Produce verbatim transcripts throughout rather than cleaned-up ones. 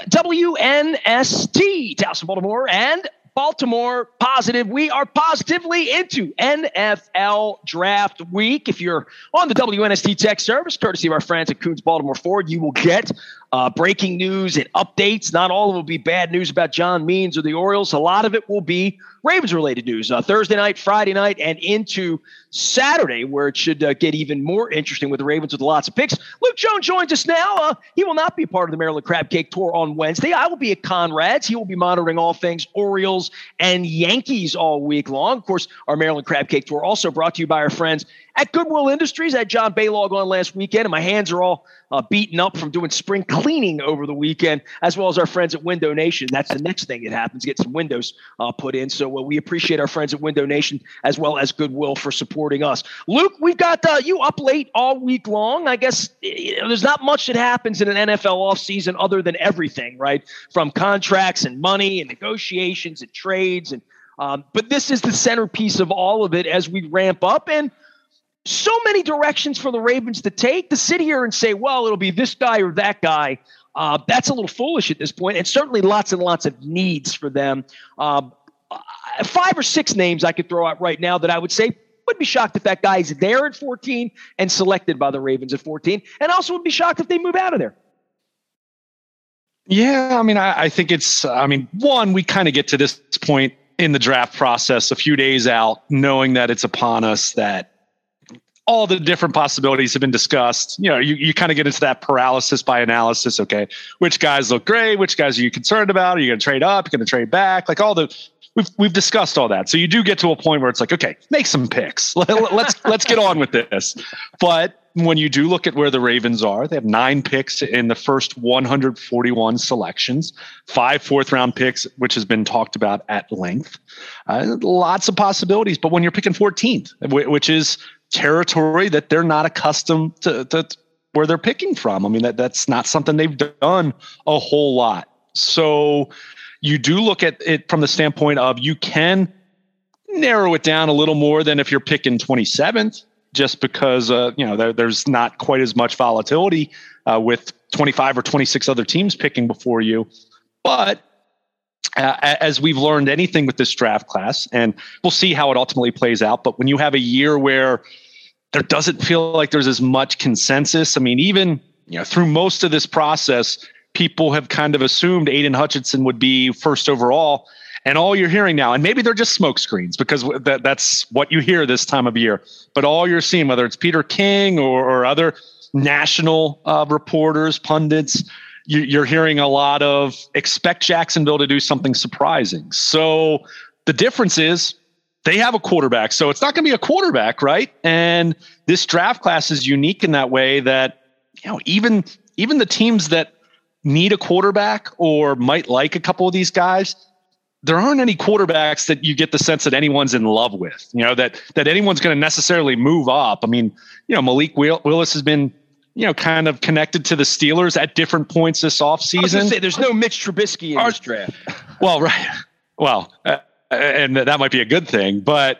W N S T, Towson, Baltimore, and Baltimore Positive. We are positively into N F L Draft Week. If you're on the W N S T Tech Service, courtesy of our friends at Coons Baltimore Ford, you will get uh, breaking news and updates. Not all of it will be bad news about John Means or the Orioles. A lot of it will be Ravens-related news. Uh, Thursday night, Friday night, and into Saturday, where it should uh, get even more interesting with the Ravens with lots of picks. Luke Jones joins us now. Uh, he will not be a part of the Maryland Crab Cake Tour on Wednesday. I will be at Conrad's. He will be monitoring all things Orioles and Yankees all week long. Of course, our Maryland Crab Cake Tour also brought to you by our friends at Goodwill Industries. I had John Baylog on last weekend, and my hands are all uh, beaten up from doing spring cleaning over the weekend, as well as our friends at Window Nation. That's the next thing that happens, get some windows uh, put in. So uh, we appreciate our friends at Window Nation as well as Goodwill for supporting us. Luke, we've got uh, you up late all week long. I guess you know, there's not much that happens in an N F L offseason other than everything, right? From contracts and money and negotiations and trades. and um, But this is the centerpiece of all of it as we ramp up. And so many directions for the Ravens to take. To sit here and say, well, it'll be this guy or that guy, uh, that's a little foolish at this point, and certainly lots and lots of needs for them. Um, five or six names I could throw out right now that I would say would be shocked if that guy is there at fourteen and selected by the Ravens at fourteen, and also would be shocked if they move out of there. Yeah, I mean, I, I think it's, I mean, one, we kind of get to this point in the draft process a few days out, knowing that it's upon us, that all the different possibilities have been discussed. You know, you, you kind of get into that paralysis by analysis. Okay, which guys look great? Which guys are you concerned about? Are you going to trade up? You're going to trade back? Like all the, we've we've discussed all that. So you do get to a point where it's like, okay, make some picks. let's let's get on with this. But when you do look at where the Ravens are, they have nine picks in the first one hundred forty-one selections, five fourth round picks, which has been talked about at length. Uh, lots of possibilities. But when you're picking fourteenth, which is territory that they're not accustomed to, to where they're picking from. I mean, that that's not something they've done a whole lot. So you do look at it from the standpoint of you can narrow it down a little more than if you're picking twenty-seventh, just because, uh, you know, there, there's not quite as much volatility uh, with twenty-five or twenty-six other teams picking before you. But Uh, as we've learned anything with this draft class, and we'll see how it ultimately plays out. But when you have a year where there doesn't feel like there's as much consensus, I mean, even you know through most of this process, people have kind of assumed Aiden Hutchinson would be first overall. And all you're hearing now, and maybe they're just smoke screens because that, that's what you hear this time of year. But all you're seeing, whether it's Peter King or, or other national uh, reporters, pundits, you're hearing a lot of expect Jacksonville to do something surprising. So the difference is they have a quarterback. So it's not going to be a quarterback, right? And this draft class is unique in that way that, you know, even, even the teams that need a quarterback or might like a couple of these guys, there aren't any quarterbacks that you get the sense that anyone's in love with, you know, that, that anyone's going to necessarily move up. I mean, you know, Malik Willis has been, you know, kind of connected to the Steelers at different points this offseason. I was gonna say, there's no Mitch Trubisky in Our, this draft. Well, right. Well, uh, and that might be a good thing, but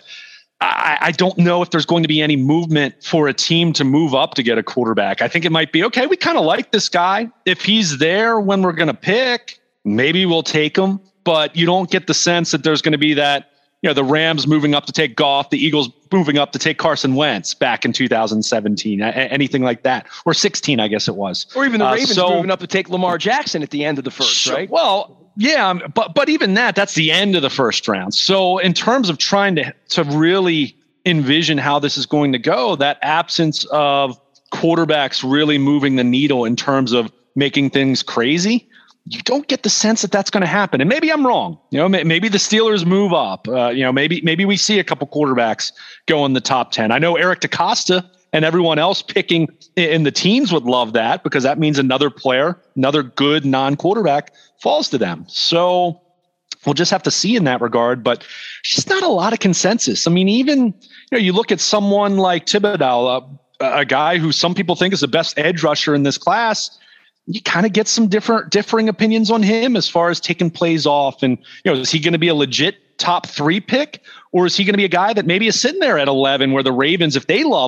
I, I don't know if there's going to be any movement for a team to move up to get a quarterback. I think it might be, okay, we kind of like this guy. If he's there when we're going to pick, maybe we'll take him, but you don't get the sense that there's going to be that, you know, the Rams moving up to take Goff, the Eagles moving up to take Carson Wentz back in two thousand seventeen, a- anything like that, or sixteen, I guess it was. Or even the Ravens uh, so, moving up to take Lamar Jackson at the end of the first, sure, right? Well, yeah, but but even that, that's the end of the first round. So in terms of trying to to really envision how this is going to go, that absence of quarterbacks really moving the needle in terms of making things crazy, you don't get the sense that that's going to happen. And maybe I'm wrong. You know, maybe the Steelers move up. Uh, you know, maybe maybe we see a couple quarterbacks go in the top ten. I know Eric DeCosta and everyone else picking in the teams would love that because that means another player, another good non-quarterback falls to them. So we'll just have to see in that regard. But just not a lot of consensus. I mean, even you know, you look at someone like Thibodeau, a, a guy who some people think is the best edge rusher in this class. You kind of get some different differing opinions on him as far as taking plays off. And, you know, is he going to be a legit top three pick, or is he going to be a guy that maybe is sitting there at eleven where the Ravens, if they love him,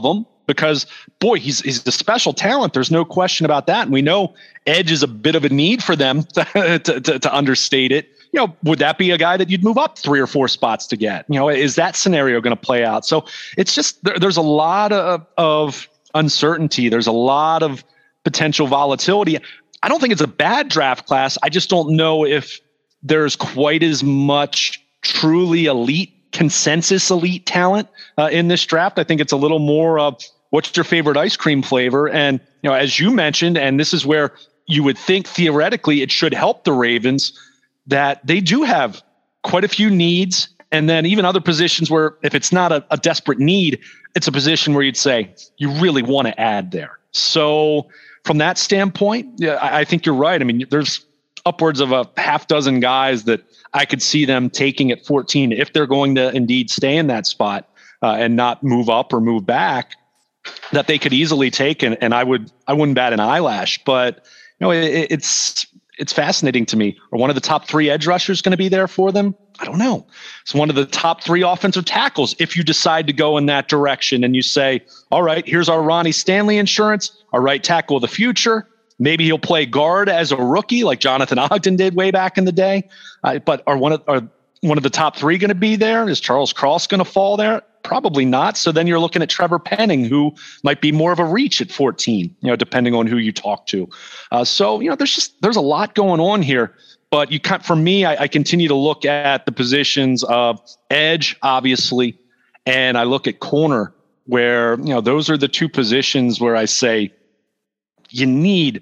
because, boy, he's he's a special talent. There's no question about that. And we know edge is a bit of a need for them to, to, to, to understate it. You know, would that be a guy that you'd move up three or four spots to get? You know, is that scenario going to play out? So it's just there, there's a lot of, of uncertainty. There's a lot of potential volatility. I don't think it's a bad draft class. I just don't know if there's quite as much truly elite, consensus elite talent uh, in this draft. I think it's a little more of what's your favorite ice cream flavor? And, you know, as you mentioned, and this is where you would think theoretically it should help the Ravens, that they do have quite a few needs. And then even other positions where if it's not a, a desperate need, it's a position where you'd say you really want to add there. So from that standpoint, yeah, I, I think you're right. I mean, there's upwards of a half dozen guys that I could see them taking at fourteen if they're going to indeed stay in that spot uh, and not move up or move back, that they could easily take. And, and I would, I wouldn't bat an eyelash, but you know, it, it's, it's fascinating to me. Are one of the top three edge rushers going to be there for them? I don't know. It's one of the top three offensive tackles. If you decide to go in that direction and you say, all right, here's our Ronnie Stanley insurance, our right tackle of the future. Maybe he'll play guard as a rookie like Jonathan Ogden did way back in the day. Uh, but are one of, are one of the top three going to be there? Is Charles Cross going to fall there? Probably not. So then you're looking at Trevor Penning, who might be more of a reach at fourteen, you know, depending on who you talk to. Uh, so, you know, there's just, there's a lot going on here, but you can't, for me, I, I continue to look at the positions of edge, obviously. And I look at corner where, you know, those are the two positions where I say you need,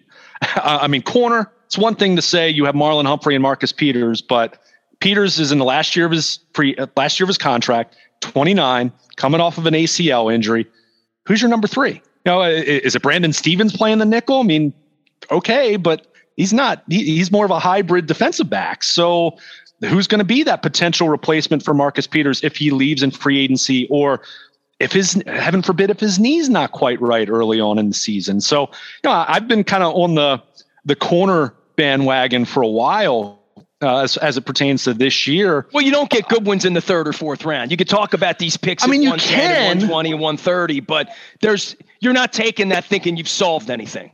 I mean, corner, it's one thing to say you have Marlon Humphrey and Marcus Peters, but Peters is in the last year of his pre last year of his contract, twenty-nine, coming off of an A C L injury. Who's your number three? You know, is it Brandon Stevens playing the nickel? I mean, okay, but he's not. He, he's more of a hybrid defensive back. So who's going to be that potential replacement for Marcus Peters if he leaves in free agency, or if his, heaven forbid, if his knee's not quite right early on in the season? So, you know, I've been kind of on the the corner bandwagon for a while. Uh, as, as it pertains to this year. Well, you don't get good ones in the third or fourth round. You could talk about these picks I mean, you one ten can. and one twenty and one thirty, but there's you're not taking that thinking you've solved anything.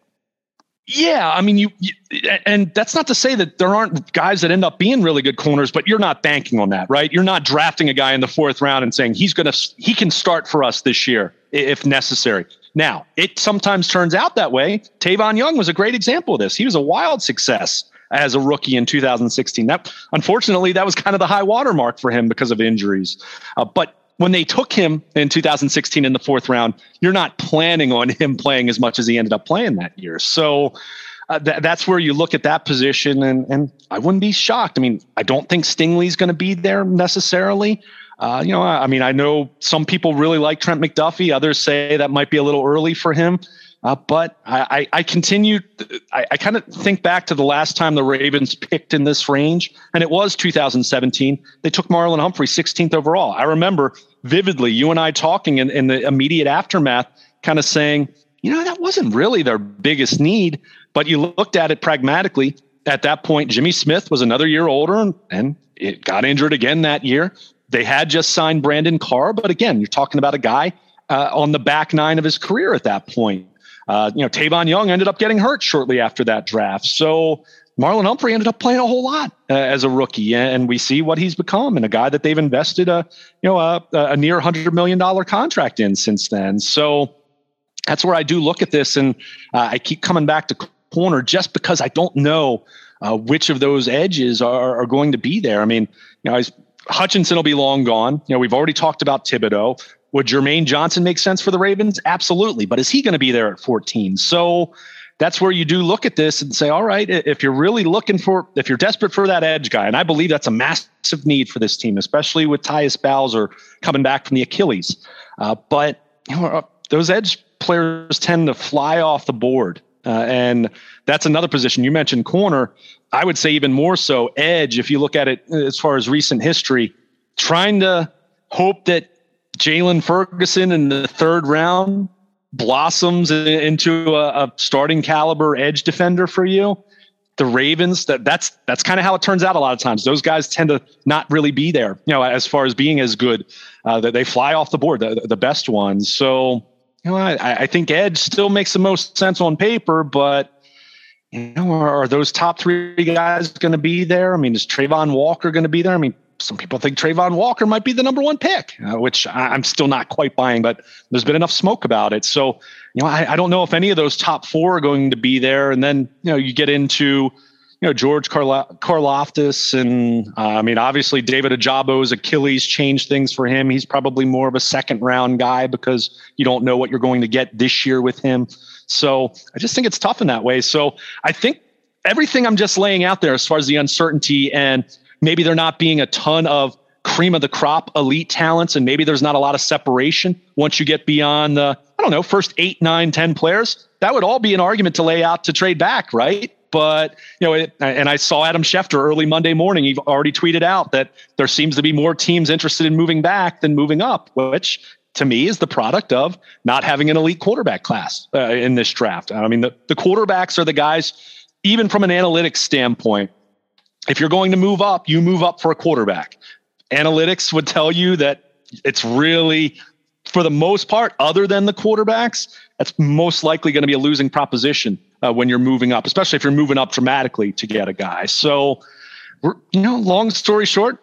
Yeah, I mean, you, you and that's not to say that there aren't guys that end up being really good corners, but you're not banking on that, right? You're not drafting a guy in the fourth round and saying he's going to he can start for us this year if necessary. Now, it sometimes turns out that way. Tavon Young was a great example of this. He was a wild success as a rookie in two thousand sixteen. That, unfortunately, that was kind of the high water mark for him because of injuries. Uh, but when they took him in two thousand sixteen in the fourth round, you're not planning on him playing as much as he ended up playing that year. So uh, th- that's where you look at that position, and, and I wouldn't be shocked. I mean, I don't think Stingley's going to be there necessarily. Uh, you know, I, I mean, I know some people really like Trent McDuffie. Others say that might be a little early for him. Uh, but I, I, I continue, I, I kind of think back to the last time the Ravens picked in this range, and it was two thousand seventeen. They took Marlon Humphrey sixteenth overall. I remember vividly you and I talking in, in the immediate aftermath, kind of saying, you know, that wasn't really their biggest need, but you looked at it pragmatically. At that point, Jimmy Smith was another year older, and, and it got injured again that year. They had just signed Brandon Carr, but again, you're talking about a guy uh, on the back nine of his career at that point. Uh, you know, Tavon Young ended up getting hurt shortly after that draft. So Marlon Humphrey ended up playing a whole lot uh, as a rookie, and we see what he's become, and a guy that they've invested a, you know, a, a near one hundred million dollars contract in since then. So that's where I do look at this, and uh, I keep coming back to corner just because I don't know uh, which of those edges are, are going to be there. I mean, you know, Hutchinson will be long gone. You know, we've already talked about Thibodeau. Would Jermaine Johnson make sense for the Ravens? Absolutely. But is he going to be there at fourteen? So that's where you do look at this and say, all right, if you're really looking for, if you're desperate for that edge guy, and I believe that's a massive need for this team, especially with Tyus Bowser coming back from the Achilles. Uh, but you know, those edge players tend to fly off the board. Uh, and that's another position. You mentioned corner. I would say even more so edge, if you look at it as far as recent history, trying to hope that Jalen Ferguson in the third round blossoms into a, a starting caliber edge defender for you. The Ravens, that that's that's kind of how it turns out a lot of times. Those guys tend to not really be there, you know, as far as being as good. Uh, that they fly off the board, the, the best ones. So you know, I, I think edge still makes the most sense on paper, but you know, are, are those top three guys going to be there? I mean, is Trayvon Walker going to be there? I mean, some people think Trayvon Walker might be the number one pick, uh, which I, I'm still not quite buying, but there's been enough smoke about it. So, you know, I, I don't know if any of those top four are going to be there. And then, you know, you get into, you know, George Karla- Karlaftis and uh, I mean, obviously David Ajabo's Achilles changed things for him. He's probably more of a second round guy because you don't know what you're going to get this year with him. So I just think it's tough in that way. So I think everything I'm just laying out there as far as the uncertainty and maybe there not being a ton of cream of the crop elite talents, and maybe there's not a lot of separation once you get beyond the, I don't know, first eight, nine, ten players, that would all be an argument to lay out to trade back, right? But, you know, it, and I saw Adam Schefter early Monday morning. He already tweeted out that there seems to be more teams interested in moving back than moving up, which to me is the product of not having an elite quarterback class uh, in this draft. I mean, the, the quarterbacks are the guys, even from an analytics standpoint, if you're going to move up, you move up for a quarterback. Analytics would tell you that it's really, for the most part, other than the quarterbacks, that's most likely going to be a losing proposition uh, when you're moving up, especially if you're moving up dramatically to get a guy. So, we're, you know, long story short,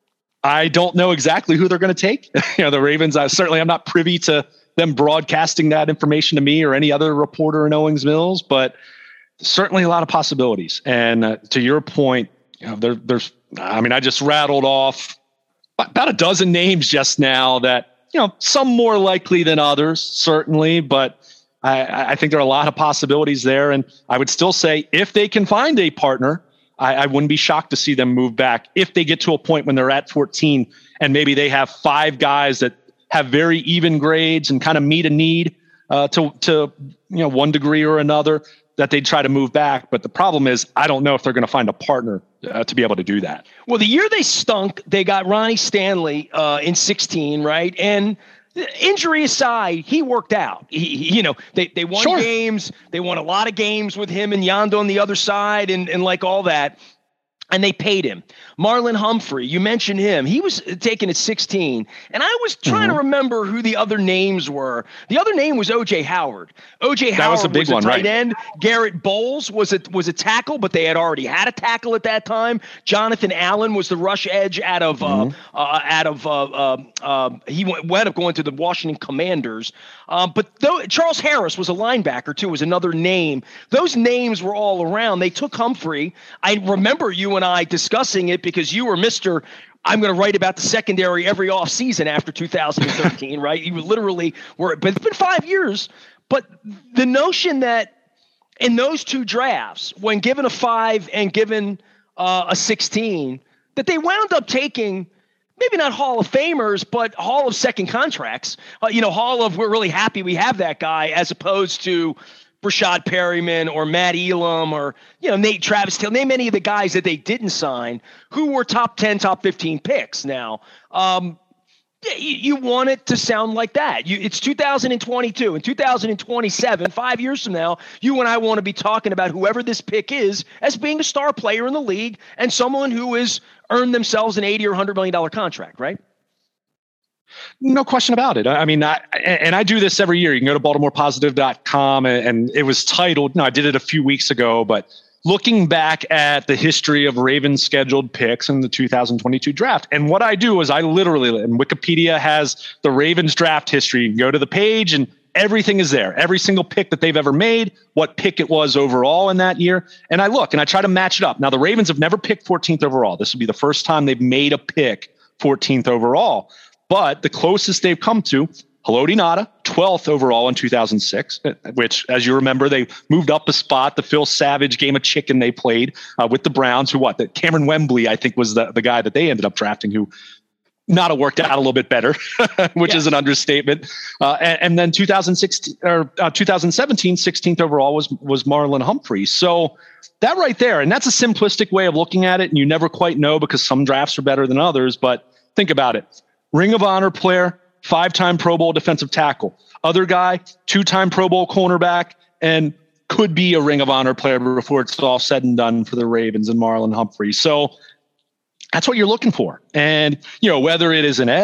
I don't know exactly who they're going to take. you know, the Ravens, I certainly I'm not privy to them broadcasting that information to me or any other reporter in Owings Mills, but certainly a lot of possibilities. And uh, to your point, you know, there, there's, I mean, I just rattled off about a dozen names just now that, you know, some more likely than others, certainly, but I, I think there are a lot of possibilities there. And I would still say if they can find a partner, I, I wouldn't be shocked to see them move back if they get to a point when they're at fourteen and maybe they have five guys that have very even grades and kind of meet a need uh, to, to, you know, one degree or another, that they'd try to move back. But the problem is, I don't know if they're going to find a partner uh, to be able to do that. Well, the year they stunk, they got Ronnie Stanley uh, in sixteen, right? And injury aside, he worked out. He, he, you know, they, they won sure. games. They won a lot of games with him and Yondo on the other side and, and like all that. And they paid him. Marlon Humphrey, you mentioned him. He was taken at sixteen. And I was trying mm-hmm. to remember who the other names were. The other name was O J Howard. O J Howard was a big was a one, tight right? end. Garrett Bowles was a, was a tackle, but they had already had a tackle at that time. Jonathan Allen was the rush edge out of, mm-hmm. uh, uh, out of uh, uh, uh, he went, wound up going to the Washington Commanders. Um, but though, Charles Harris was a linebacker, too, was another name. Those names were all around. They took Humphrey. I remember you and I discussing it because you were Mister I'm going to write about the secondary every offseason after two thousand thirteen, right? You literally were, but it's been five years. But the notion that in those two drafts, when given a five and given uh, a sixteen, that they wound up taking maybe not Hall of Famers, but Hall of second contracts, uh, you know, Hall of we're really happy we have that guy as opposed to Brashad Perryman or Matt Elam or, you know, Nate Travis Till, name any of the guys that they didn't sign who were top ten, top fifteen picks. Now, um, you, you want it to sound like that. You, it's two thousand twenty-two and two thousand twenty-seven, five years from now, you and I want to be talking about whoever this pick is as being a star player in the league and someone who has earned themselves an eighty or one hundred million dollars contract, right? No question about it. I mean, I, and I do this every year. You can go to baltimore positive dot com and, and it was titled, no, I did it a few weeks ago, but looking back at the history of Ravens scheduled picks in the two thousand twenty-two draft. And what I do is I literally, and Wikipedia has the Ravens draft history. You can go to the page and everything is there. Every single pick that they've ever made, what pick it was overall in that year. And I look and I try to match it up. Now, the Ravens have never picked fourteenth overall. This will be the first time they've made a pick fourteenth overall. But the closest they've come to, Haloti Ngata, twelfth overall in two thousand six, which, as you remember, they moved up a spot. The Phil Savage game of chicken they played uh, with the Browns, who what? The Cameron Wembley, I think, was the, the guy that they ended up drafting, who Ngata worked out a little bit better, which yes. is an understatement. Uh, and, and then two thousand sixteen or uh, two thousand seventeen, sixteenth overall was was Marlon Humphrey. So that right there, and that's a simplistic way of looking at it, and you never quite know because some drafts are better than others. But think about it. Ring of Honor player, five-time Pro Bowl defensive tackle. Other guy, two-time Pro Bowl cornerback, and could be a Ring of Honor player before it's all said and done for the Ravens and Marlon Humphrey. So that's what you're looking for. And, you know, whether it is an edge,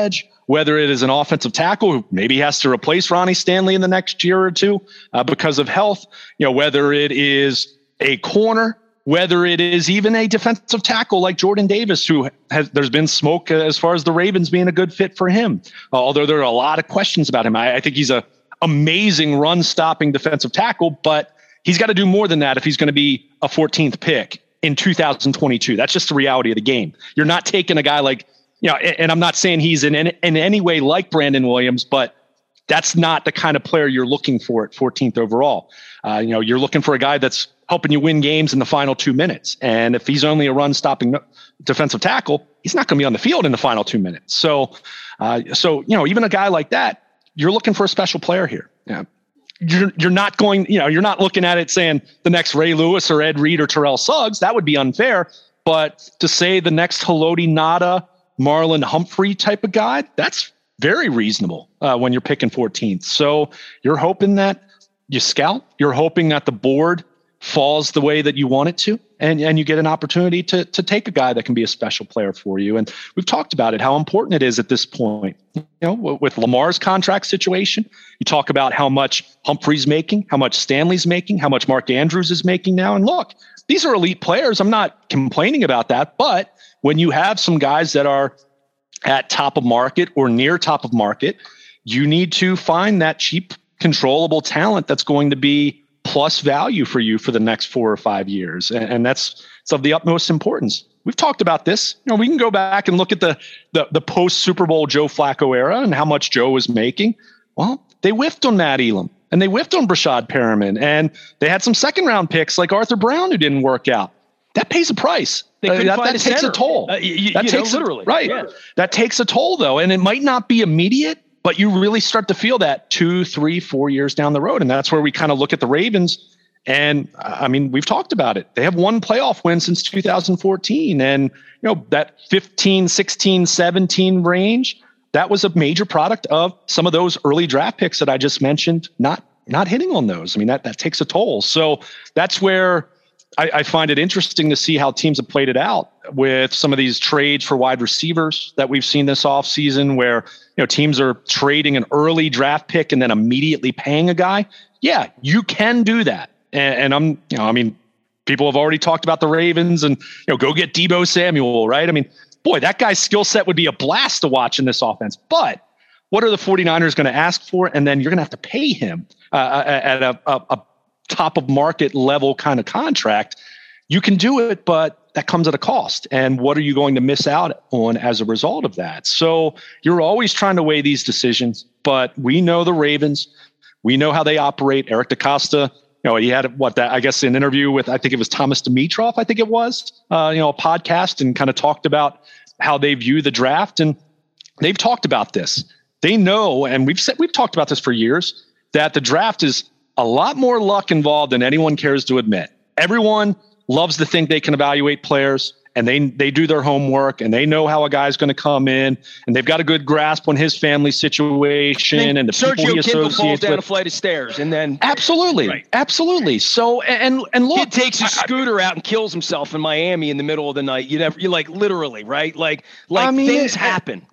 whether it is an offensive tackle who maybe has to replace Ronnie Stanley in the next year or two uh, because of health, you know, whether it is a corner, whether it is even a defensive tackle like Jordan Davis, who has, there's been smoke as far as the Ravens being a good fit for him. Uh, although there are a lot of questions about him. I, I think he's a amazing run stopping defensive tackle, but he's got to do more than that if he's going to be a fourteenth pick in two thousand twenty-two. That's just the reality of the game. You're not taking a guy like, you know, and I'm not saying he's in, in, in any way like Brandon Williams, but that's not the kind of player you're looking for at fourteenth overall. Uh, you know, you're looking for a guy that's helping you win games in the final two minutes. And if he's only a run stopping defensive tackle, he's not going to be on the field in the final two minutes. So, uh, so, you know, even a guy like that, you're looking for a special player here. Yeah. You're, you're not going, you know, you're not looking at it saying the next Ray Lewis or Ed Reed or Terrell Suggs. That would be unfair. But to say the next Haloti Ngata, Marlon Humphrey type of guy, that's very reasonable uh, when you're picking fourteenth. So you're hoping that you scout, you're hoping that the board falls the way that you want it to, and, and you get an opportunity to, to take a guy that can be a special player for you. And we've talked about it, how important it is at this point. You know, with Lamar's contract situation, you talk about how much Humphrey's making, how much Stanley's making, how much Mark Andrews is making now. And look, these are elite players. I'm not complaining about that, but when you have some guys that are at top of market or near top of market, you need to find that cheap, controllable talent that's going to be plus value for you for the next four or five years. And, and that's it's of the utmost importance. We've talked about this. You know, we can go back and look at the, the, the post Super Bowl Joe Flacco era and how much Joe was making. Well, they whiffed on Matt Elam and they whiffed on Brashad Perriman, and they had some second round picks like Arthur Brown who didn't work out. That pays a price. They couldn't uh, that find that a takes center. a toll. Uh, you, that you takes know, a, literally. right. Yeah. That takes a toll though. And it might not be immediate, but you really start to feel that two, three, four years down the road. And that's where we kind of look at the Ravens. And I mean, we've talked about it. They have one playoff win since two thousand fourteen. And, you know, that fifteen, sixteen, seventeen range, that was a major product of some of those early draft picks that I just mentioned, not, not hitting on those. I mean, that, that takes a toll. So that's where I, I find it interesting to see how teams have played it out with some of these trades for wide receivers that we've seen this offseason, where, you know, teams are trading an early draft pick and then immediately paying a guy. Yeah, you can do that. And, and I'm, you know, I mean, people have already talked about the Ravens and, you know, go get Deebo Samuel, right? I mean, boy, that guy's skill set would be a blast to watch in this offense. But what are the 49ers going to ask for? And then you're going to have to pay him uh, at a, a, a top of market level kind of contract. You can do it, but that comes at a cost. And what are you going to miss out on as a result of that? So you're always trying to weigh these decisions, but we know the Ravens. We know how they operate. Eric DeCosta, you know, he had what that, I guess, an interview with, I think it was Thomas Dimitroff, I think it was, uh, you know, a podcast, and kind of talked about how they view the draft. And they've talked about this. They know, and we've said, we've talked about this for years, that the draft is a lot more luck involved than anyone cares to admit. Everyone loves to think they can evaluate players, and they they do their homework, and they know how a guy's going to come in, and they've got a good grasp on his family situation and the Sergio people he Kittle associates falls down with. a flight of stairs, and then Absolutely, Right. absolutely. So and and look, kid takes his I- scooter out and kills himself in Miami in the middle of the night. You never, you like literally, right? Like like I mean, things it- happen.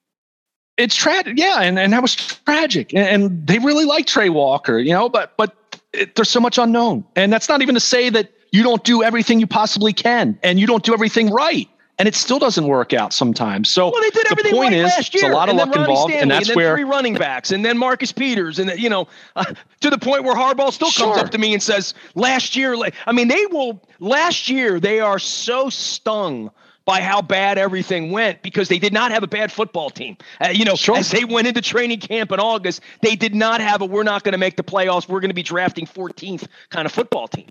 It's tragic, yeah, and, and that was tragic. And, and they really like Trey Walker, you know, but but it, there's so much unknown, and that's not even to say that you don't do everything you possibly can, and you don't do everything right, and it still doesn't work out sometimes. So Well, they did the everything point right is, last year. it's a lot of and luck then Ronnie involved, Stanley, and that's then where three running backs, and then Marcus Peters, and you know, uh, to the point where Harbaugh still comes Sure. up to me and says, "Last year, like, I mean, they will. Last year, they are so stung by how bad everything went because they did not have a bad football team. Uh, you know, Sure. as they went into training camp in August, they did not have a we're not going to make the playoffs, we're going to be drafting fourteenth kind of football team.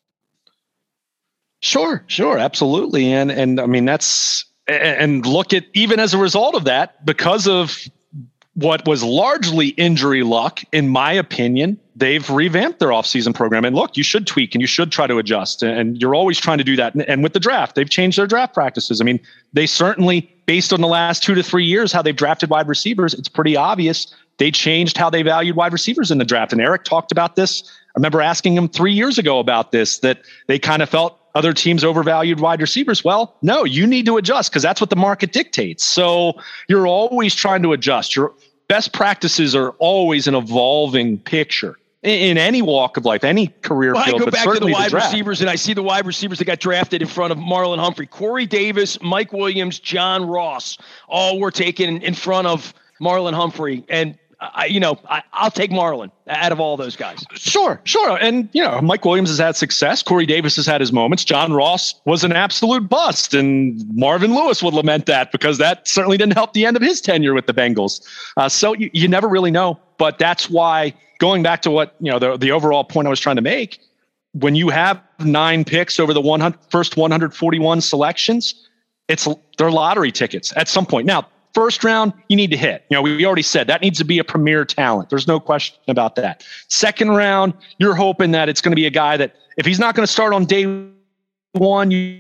Sure, sure, absolutely. And and I mean that's and look at, even as a result of that, because of what was largely injury luck, in my opinion, they've revamped their offseason program. And look, you should tweak and you should try to adjust. And you're always trying to do that. And with the draft, they've changed their draft practices. I mean, they certainly, based on the last two to three years, how they've drafted wide receivers, it's pretty obvious they changed how they valued wide receivers in the draft. And Eric talked about this. I remember asking him three years ago about this, that they kind of felt other teams overvalued wide receivers. Well, no, you need to adjust because that's what the market dictates. So you're always trying to adjust. Your best practices are always an evolving picture in, in any walk of life, any career well, field. I go but back to the wide the receivers, and I see the wide receivers that got drafted in front of Marlon Humphrey. Corey Davis, Mike Williams, John Ross, all were taken in front of Marlon Humphrey. And I, you know, I, I'll take Marlon out of all those guys. Sure, sure. And, you know, Mike Williams has had success. Corey Davis has had his moments. John Ross was an absolute bust. And Marvin Lewis would lament that because that certainly didn't help the end of his tenure with the Bengals. Uh, so you, you never really know. But that's why, going back to what, you know, the, the overall point I was trying to make, when you have nine picks over the one hundred, first one hundred forty-one selections, it's they're lottery tickets at some point. Now, first round, you need to hit. You know, we already said that needs to be a premier talent. There's no question about that. Second round, you're hoping that it's going to be a guy that if he's not going to start on day one, you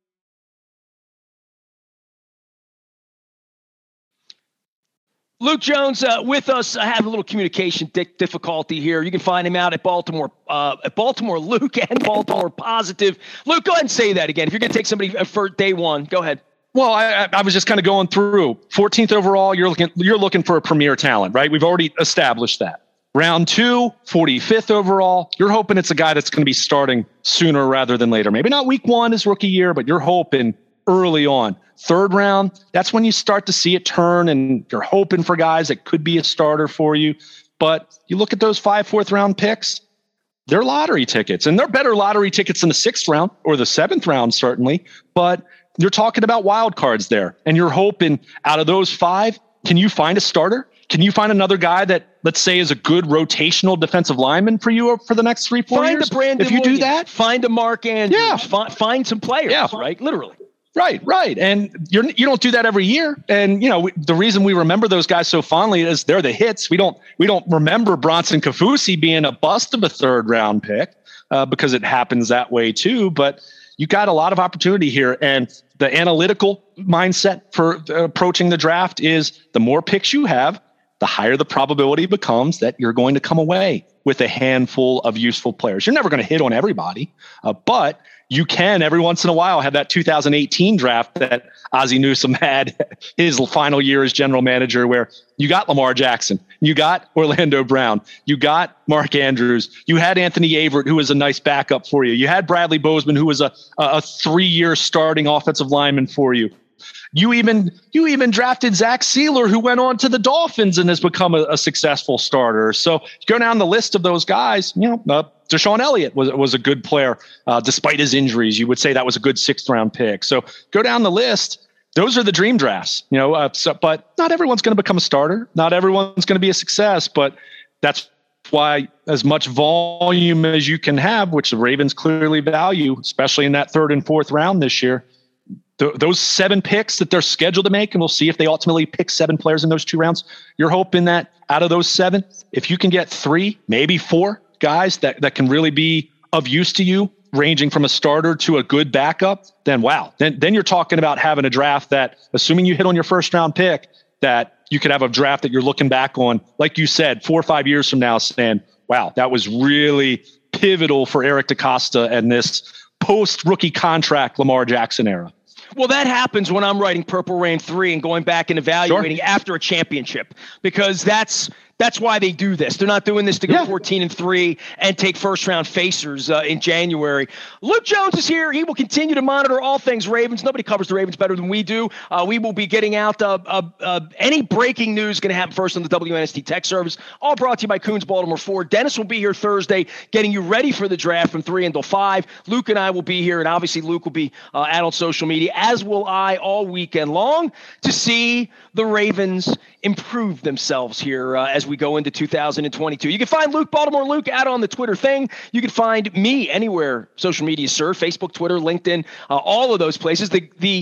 Luke Jones uh, with us. I have a little communication di- difficulty here. You can find him out at Baltimore, uh, at Baltimore Luke and Baltimore Positive. Luke, go ahead and say that again. If you're going to take somebody for day one, go ahead. Well, I, I was just kind of going through fourteenth overall. You're looking, you're looking for a premier talent, right? We've already established that. Round two, forty-fifth overall. You're hoping it's a guy that's going to be starting sooner rather than later. Maybe not week one his rookie year, but you're hoping early on. Third round, that's when you start to see it turn and you're hoping for guys that could be a starter for you. But you look at those five fourth round picks, they're lottery tickets, and they're better lottery tickets than the sixth round or the seventh round, certainly. But you're talking about wild cards there, and you're hoping out of those five, can you find a starter? Can you find another guy that, let's say, is a good rotational defensive lineman for you for the next three, four find years? Find a Brandon if you Williams, do that, find a Mark Andrews. Yeah. Find, find some players, yeah. right? Literally. Right, right. And you're, you don't do that every year. And, you know, we, the reason we remember those guys so fondly is they're the hits. We don't we don't remember Bronson Kafusi being a bust of a third round pick uh, because it happens that way too. But you got a lot of opportunity here. And the analytical mindset for uh, approaching the draft is the more picks you have, the higher the probability becomes that you're going to come away with a handful of useful players. You're never going to hit on everybody, uh, but you can every once in a while have that two thousand eighteen draft that Ozzie Newsome had his final year as general manager, where you got Lamar Jackson, you got Orlando Brown, you got Mark Andrews, you had Anthony Averett, who was a nice backup for you. You had Bradley Bozeman, who was a, a three-year starting offensive lineman for you. You even you even drafted Zach Sealer, who went on to the Dolphins and has become a, a successful starter. So go down the list of those guys. You know, uh, Deshaun Elliott was was a good player uh, despite his injuries. You would say that was a good sixth round pick. So go down the list. Those are the dream drafts. You know, uh, so, but not everyone's going to become a starter. Not everyone's going to be a success. But that's why as much volume as you can have, which the Ravens clearly value, especially in that third and fourth round this year. Th- those seven picks that they're scheduled to make, and we'll see if they ultimately pick seven players in those two rounds. You're hoping that out of those seven, if you can get three, maybe four guys that, that can really be of use to you, ranging from a starter to a good backup, then wow. Then, then you're talking about having a draft that, assuming you hit on your first round pick, that you could have a draft that you're looking back on, like you said, four or five years from now saying, wow, that was really pivotal for Eric DeCosta and this post-rookie contract Lamar Jackson era. Well, that happens when I'm writing Purple Rain three and going back and evaluating Sure. after a championship, because that's that's why they do this. They're not doing this to go Yeah. fourteen and three and take first round facers uh, in January. Luke Jones is here. He will continue to monitor all things Ravens. Nobody covers the Ravens better than we do. Uh, we will be getting out uh, uh, uh, any breaking news going to happen first on the W N S T Tech Service. All brought to you by Coons Baltimore Ford. Dennis will be here Thursday, getting you ready for the draft from three until five. Luke and I will be here, and obviously Luke will be uh, out on social media, as will I, all weekend long, to see the Ravens improve themselves here uh, as we go into two thousand twenty-two. You can find Luke Baltimore Luke out on the Twitter thing. You can find me anywhere social media, sir, Facebook, Twitter, LinkedIn, uh, all of those places. The the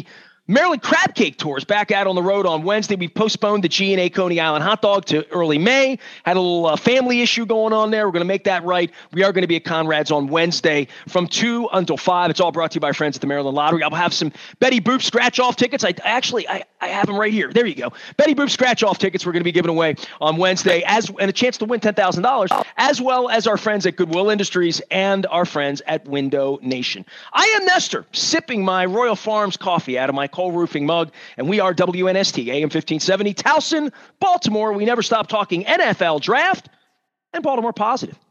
Maryland Crab Cake Tour is back out on the road on Wednesday. We postponed the G and A Coney Island hot dog to early May. Had a little uh, family issue going on there. We're going to make that right. We are going to be at Conrad's on Wednesday from two until five. It's all brought to you by friends at the Maryland Lottery. I'll have some Betty Boop scratch-off tickets. I actually, I, I have them right here. There you go. Betty Boop scratch-off tickets we're going to be giving away on Wednesday, as and a chance to win ten thousand dollars, as well as our friends at Goodwill Industries and our friends at Window Nation. I am Nestor, sipping my Royal Farms coffee out of my Cole Roofing mug, and we are W N S T, A M fifteen seventy, Towson, Baltimore. We never stop talking N F L draft and Baltimore positive.